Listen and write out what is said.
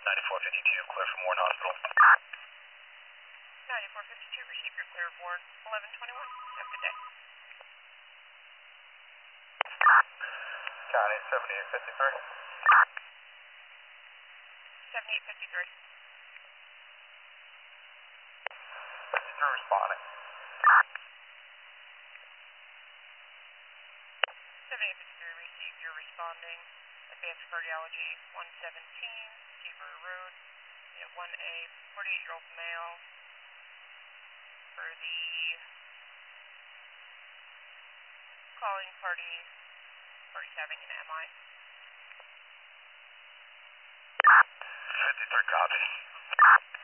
9452, clear from Warren Hospital. 9452, receive your clear of Warren 1121. Have a good day. County 7853. 7853. 53 responding. 7853, receive your responding. Advanced Cardiology 117, Seaver Road. 1A, 48-year-old male for the calling party. Party's having an MI. 53 copy.